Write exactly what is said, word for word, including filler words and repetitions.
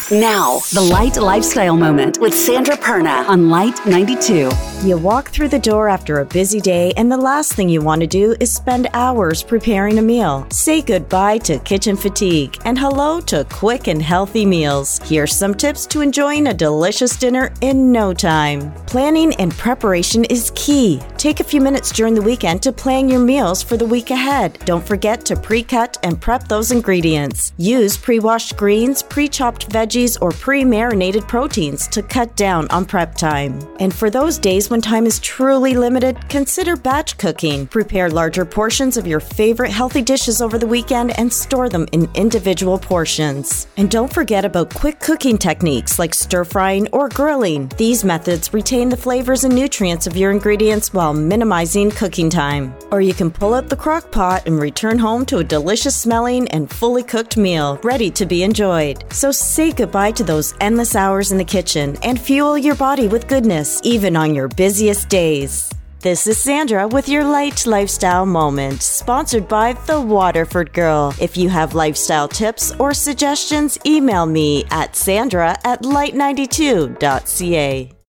Now, the Light Lifestyle Moment with Sandra Perna on Light ninety-two. You walk through the door after a busy day, and the last thing you want to do is spend hours preparing a meal. Say goodbye to kitchen fatigue and hello to quick and healthy meals. Here's some tips to enjoying a delicious dinner in no time. Planning and preparation is key. Take a few minutes during the weekend to plan your meals for the week ahead. Don't forget to pre-cut and prep those ingredients. Use pre-washed greens, pre-chopped veggies, or pre-marinated proteins to cut down on prep time. And for those days when time is truly limited, consider batch cooking. Prepare larger portions of your favorite healthy dishes over the weekend and store them in individual portions. And don't forget about quick cooking techniques like stir-frying or grilling. These methods retain the flavors and nutrients of your ingredients while minimizing cooking time. Or you can pull out the crock pot and return home to a delicious smelling and fully cooked meal ready to be enjoyed. So say goodbye to those endless hours in the kitchen and fuel your body with goodness, even on your busiest days. This is Sandra with your Light Lifestyle Moment, sponsored by The Waterford Girl. If you have lifestyle tips or suggestions, email me at sandra at light ninety-two dot c a.